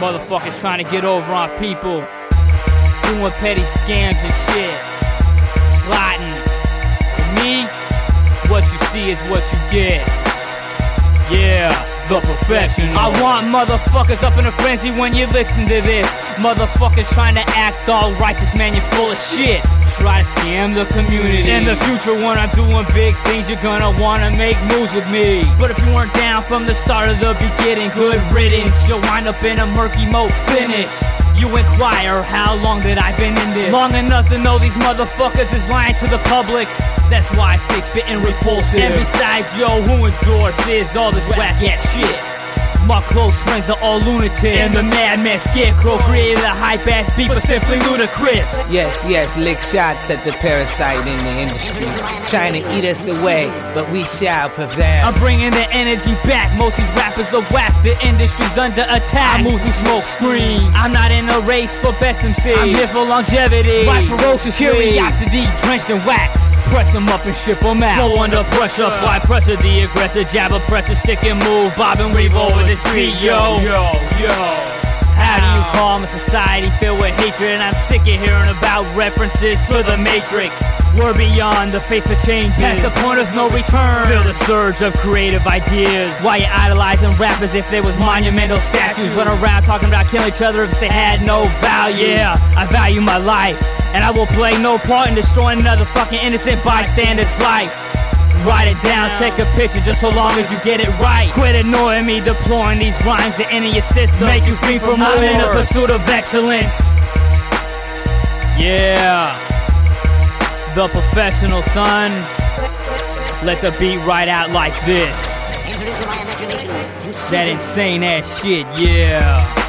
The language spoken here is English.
Motherfuckers trying to get over on people, doing petty scams and shit, plotting. For me, what you see is what you get. Yeah, the professional. I want motherfuckers up in a frenzy when you listen to this. Motherfuckers trying to act all righteous, man, you're full of shit. Try to scam the community. In the future when I'm doing big things, you're gonna wanna make moves with me. But if you weren't down from the start of the beginning, good riddance. You'll wind up in a murky mode finish. You inquire, how long that I've been in this? Long enough to know these motherfuckers is lying to the public. That's why I say spittin' repulsive. And besides, yo, who endorses all this whack ass shit? My close friends are all lunatics, and the madman Scarecrow created a hype-ass beat for simply ludicrous. Yes, lick shots at the parasite in the industry, trying to eat us away, but we shall prevail. I'm bringing the energy back, most these rappers are whack, the industry's under attack. I move through smoke screen, I'm not in a race for best MC, I'm here for longevity, my ferocious curiosity drenched in wax. Press them up and ship them out. Flow under pressure, apply pressure, the aggressor, jab oppressor, stick and move, bob and weave over this beat, yo. How do you calm a society filled with hatred? And I'm sick of hearing about references to the Matrix. We're beyond the face for changes, past the point of no return. Feel the surge of creative ideas. Why you idolizing rappers if they was monumental statues? Run around talking about killing each other if they had no value. Yeah, I value my life, and I will play no part in destroying another fucking innocent bystander's life. Write it down, take a picture just so long as you get it right. Quit annoying me, deploying these rhymes to enter your system. Make you think for more. I'm in the pursuit of excellence. Yeah, the professional, son. Let the beat ride out like this. That insane ass shit, yeah.